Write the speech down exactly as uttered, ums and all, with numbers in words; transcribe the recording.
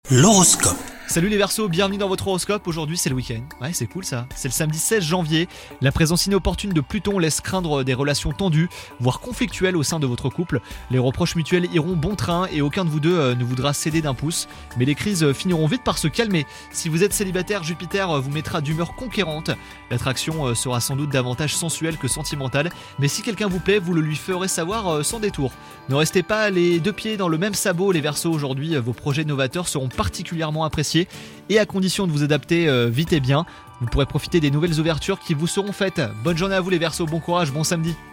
L'horoscope. Salut les Verseaux, bienvenue dans votre horoscope. Aujourd'hui c'est le week-end. Ouais, c'est cool ça. C'est le samedi seize janvier. La présence inopportune de Pluton laisse craindre des relations tendues, voire conflictuelles au sein de votre couple. Les reproches mutuels iront bon train et aucun de vous deux euh, ne voudra céder d'un pouce. Mais les crises euh, finiront vite par se calmer. Si vous êtes célibataire, Jupiter euh, vous mettra d'humeur conquérante. L'attraction euh, sera sans doute davantage sensuelle que sentimentale. Mais si quelqu'un vous plaît, vous le lui ferez savoir euh, sans détour. Ne restez pas les deux pieds dans le même sabot les Verseaux aujourd'hui. Vos projets novateurs seront particulièrement appréciés. Et à condition de vous adapter euh, vite et bien, vous pourrez profiter des nouvelles ouvertures qui vous seront faites. Bonne journée à vous les Verseaux, bon courage, bon samedi.